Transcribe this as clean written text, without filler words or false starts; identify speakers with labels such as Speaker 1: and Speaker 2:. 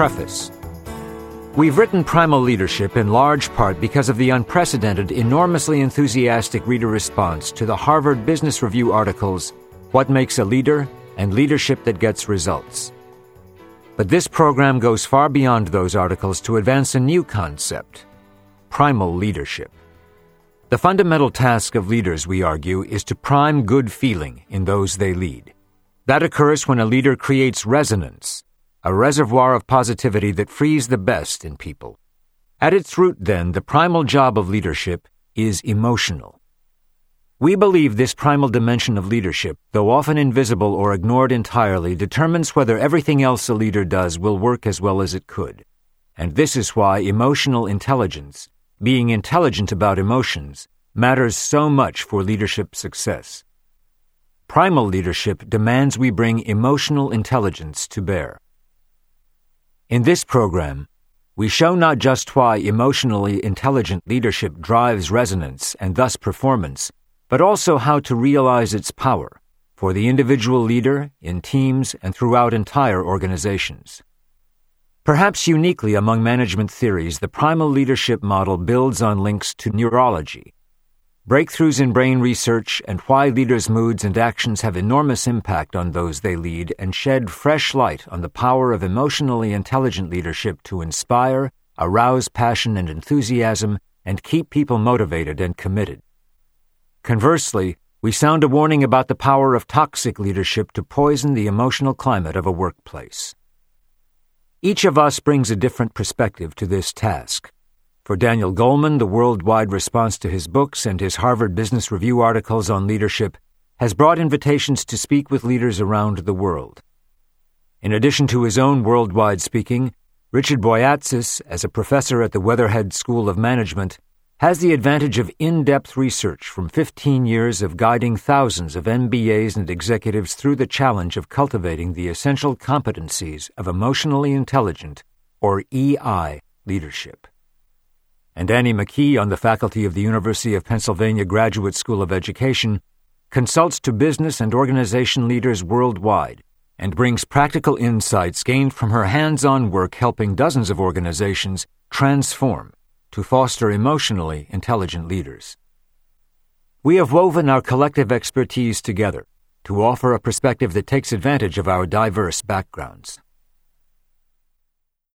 Speaker 1: Preface. We've written Primal Leadership in large part because of the unprecedented, enormously enthusiastic reader response to the Harvard Business Review articles, What Makes a Leader and Leadership That Gets Results. But this program goes far beyond those articles to advance a new concept, primal leadership. The fundamental task of leaders, we argue, is to prime good feeling in those they lead. That occurs when a leader creates resonance, a reservoir of positivity that frees the best in people. At its root, then, the primal job of leadership is emotional. We believe this primal dimension of leadership, though often invisible or ignored entirely, determines whether everything else a leader does will work as well as it could. And this is why emotional intelligence, being intelligent about emotions, matters so much for leadership success. Primal leadership demands we bring emotional intelligence to bear. In this program, we show not just why emotionally intelligent leadership drives resonance and thus performance, but also how to realize its power for the individual leader, in teams, and throughout entire organizations. Perhaps uniquely among management theories, the primal leadership model builds on links to neurology, breakthroughs in brain research, and why leaders' moods and actions have enormous impact on those they lead, and shed fresh light on the power of emotionally intelligent leadership to inspire, arouse passion and enthusiasm, and keep people motivated and committed. Conversely, we sound a warning about the power of toxic leadership to poison the emotional climate of a workplace. Each of us brings a different perspective to this task. For Daniel Goleman, the worldwide response to his books and his Harvard Business Review articles on leadership has brought invitations to speak with leaders around the world. In addition to his own worldwide speaking, Richard Boyatzis, as a professor at the Weatherhead School of Management, has the advantage of in-depth research from 15 years of guiding thousands of MBAs and executives through the challenge of cultivating the essential competencies of emotionally intelligent, or EI, leadership. And Annie McKee, on the faculty of the University of Pennsylvania Graduate School of Education, consults to business and organization leaders worldwide and brings practical insights gained from her hands-on work helping dozens of organizations transform to foster emotionally intelligent leaders. We have woven our collective expertise together to offer a perspective that takes advantage of our diverse backgrounds.